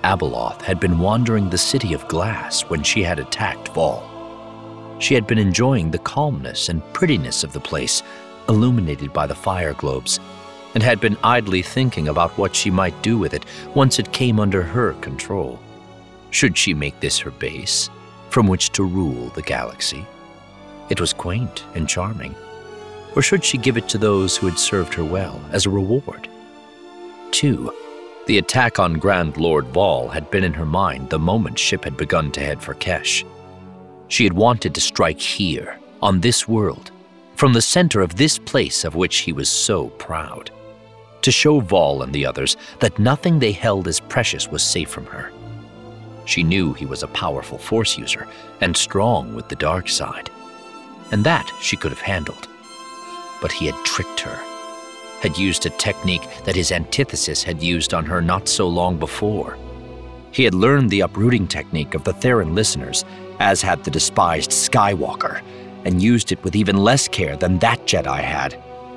Abeloth had been wandering the city of glass when she had attacked Vol. She had been enjoying the calmness and prettiness of the place, illuminated by the fire globes, and had been idly thinking about what she might do with it once it came under her control. Should she make this her base, from which to rule the galaxy? It was quaint and charming. Or should she give it to those who had served her well as a reward? 2. The attack on Grand Lord Vol had been in her mind the moment Ship had begun to head for Kesh. She had wanted to strike here, on this world, from the center of this place of which he was so proud, to show Vol and the others that nothing they held as precious was safe from her. She knew he was a powerful Force user and strong with the dark side, and that she could have handled. But he had tricked her, had used a technique that his antithesis had used on her not so long before. He had learned the uprooting technique of the Theron listeners, as had the despised Skywalker, and used it with even less care than that Jedi had.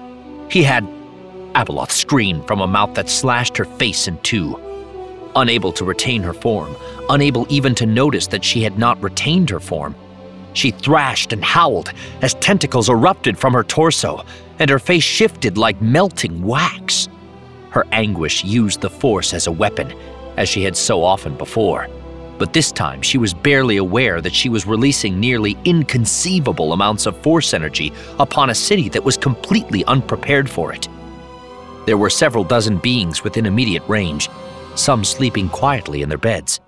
He had... Abeloth screamed from a mouth that slashed her face in two. Unable to retain her form, unable even to notice that she had not retained her form, she thrashed and howled as tentacles erupted from her torso, and her face shifted like melting wax. Her anguish used the Force as a weapon, as she had so often before. But this time she was barely aware that she was releasing nearly inconceivable amounts of Force energy upon a city that was completely unprepared for it. There were several dozen beings within immediate range, some sleeping quietly in their beds.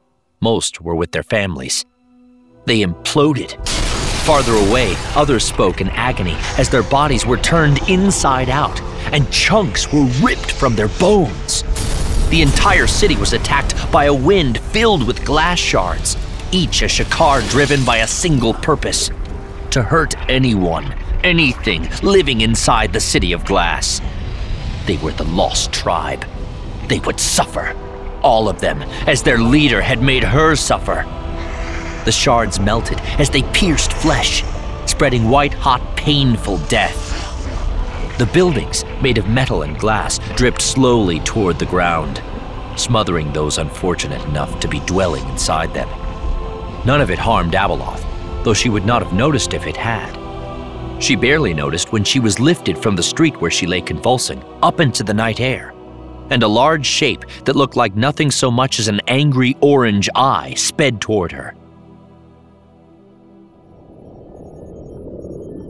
Most were with their families. They imploded. Farther away, others spoke in agony as their bodies were turned inside out, and chunks were ripped from their bones. The entire city was attacked by a wind filled with glass shards, each a Shakaar driven by a single purpose: to hurt anyone, anything living inside the city of glass. They were the lost tribe. They would suffer, all of them, as their leader had made her suffer. The shards melted as they pierced flesh, spreading white-hot, painful death. The buildings, made of metal and glass, dripped slowly toward the ground, smothering those unfortunate enough to be dwelling inside them. None of it harmed Abeloth, though she would not have noticed if it had. She barely noticed when she was lifted from the street where she lay convulsing, up into the night air, and a large shape that looked like nothing so much as an angry orange eye sped toward her.